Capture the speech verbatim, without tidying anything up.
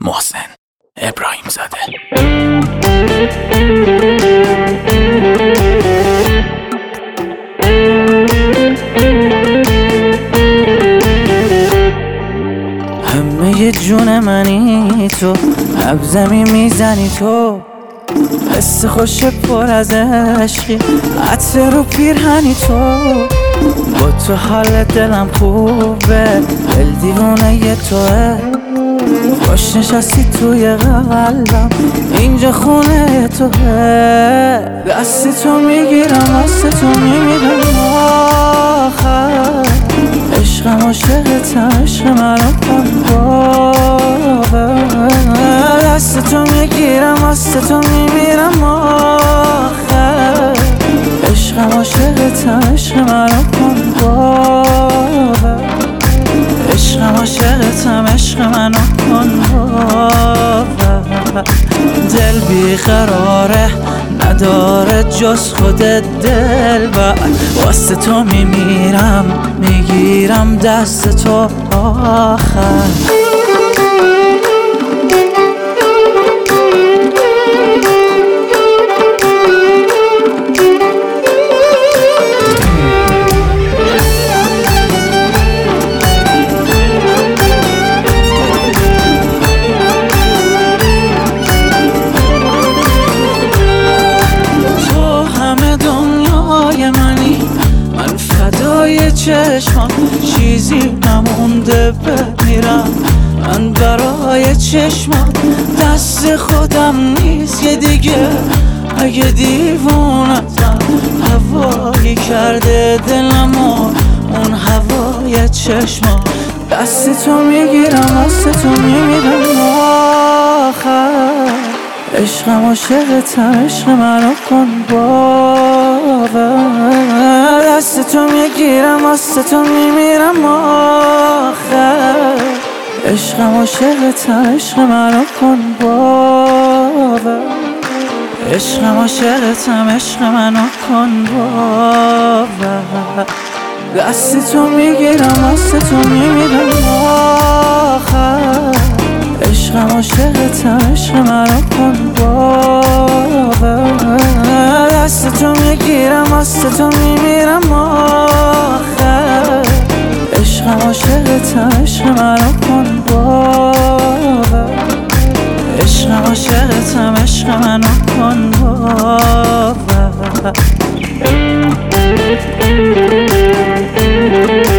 محسن ابراهیم زاده. همه جون منی تو، نبضمی میزنی تو، حس خوش پر از عشقی، عطر رو پیرهنی تو. با تو حال دلم خوبه، دل دیوونه ی توه. خوش نشستی توی قلبم، اینجا خونه توه. دست تو میگیرم، دست تو میمیرم آخر. عشقم عاشقتم، عشق منو کن باور. دست تو میگیرم، دست تو میمیرم آخر. عشقم عاشقتم، عشق منو کن باور. عشقم عاشقتم، عشق منو کن باور. دل بیقراره، نداره جز خودت دلبر. واسه تو میمیرم، میگیرم دست تو آخر. چشمم چیزی نمونده بمیرم من برای چشمم. دست خودم نیست یه دیگه، اگه دیوونتم هوایی کرده دلمو اون هوای چشمم. دست تو میگیرم، دست تو میمیرم آخر. عشقم عاشقتم، عشق منو کن باور. دست تو میگیرم، دست تو میمیرم آخر. عشقم عاشقتم، عشق منو کن باور. عشقم عاشقتم، عشق منو کن باور. دست تو میگیرم، دست تو میمیرم آخر. عشقم عاشقتم، عشق منو کن باور. دست تو میگیرم، دست تو میمیرم آخر. عشقم عاشقتم، عشق منو کن باور. عشقم عاشقتم، عشق منو کن باور.